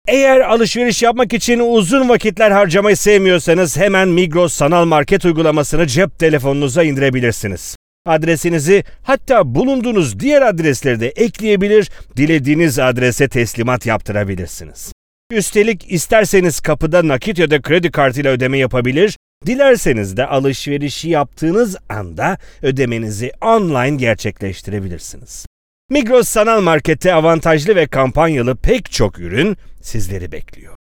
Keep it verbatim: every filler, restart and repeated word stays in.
Eğer alışveriş yapmak için uzun vakitler harcamayı sevmiyorsanız hemen Migros Sanal Market uygulamasını cep telefonunuza indirebilirsiniz. Adresinizi, hatta bulunduğunuz diğer adresleri de ekleyebilir, dilediğiniz adrese teslimat yaptırabilirsiniz. Üstelik isterseniz kapıda nakit ya da kredi kartıyla ödeme yapabilir, dilerseniz de alışverişi yaptığınız anda ödemenizi online gerçekleştirebilirsiniz. Migros Sanal Market'te avantajlı ve kampanyalı pek çok ürün sizleri bekliyor.